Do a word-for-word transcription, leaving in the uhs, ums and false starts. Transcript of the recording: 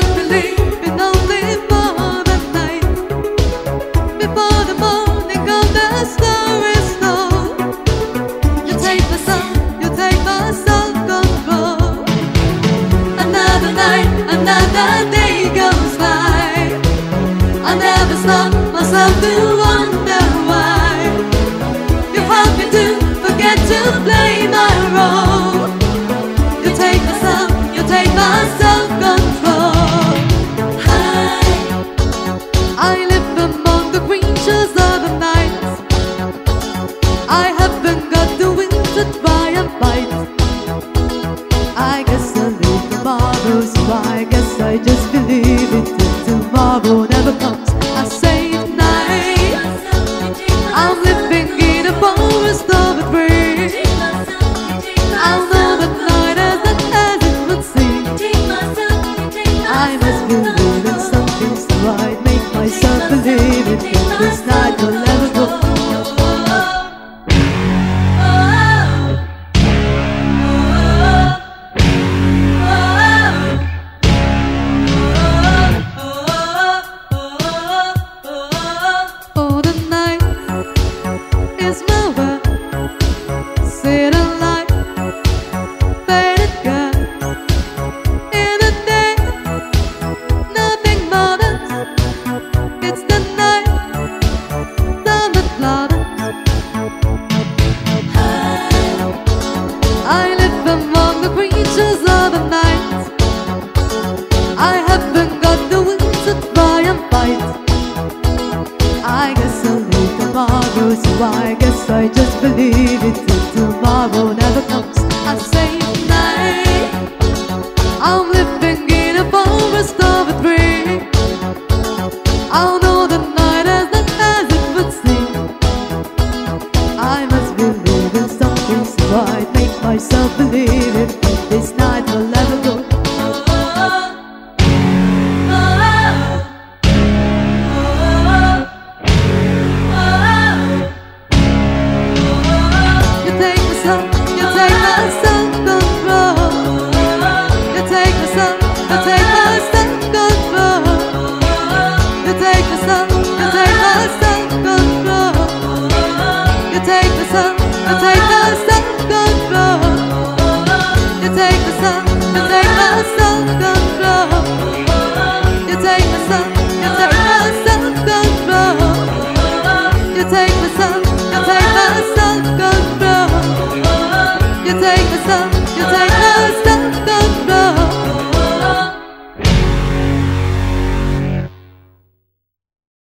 just believe in only more than night. Before the morning of the stories know, you take my soul, you take my soul control. Another night, another day goes by. I never stop myself to wonder why you help me to forget to play my role. You take my soul, you take my self-control. I, I live among the creatures of the night. I haven't got the wind to try and fight. I guess I'll live tomorrow, so I guess I just believe it till tomorrow never comes. I save night. I'm living in a forest of a dream. I'll know that night as it as it would seem. I must believe.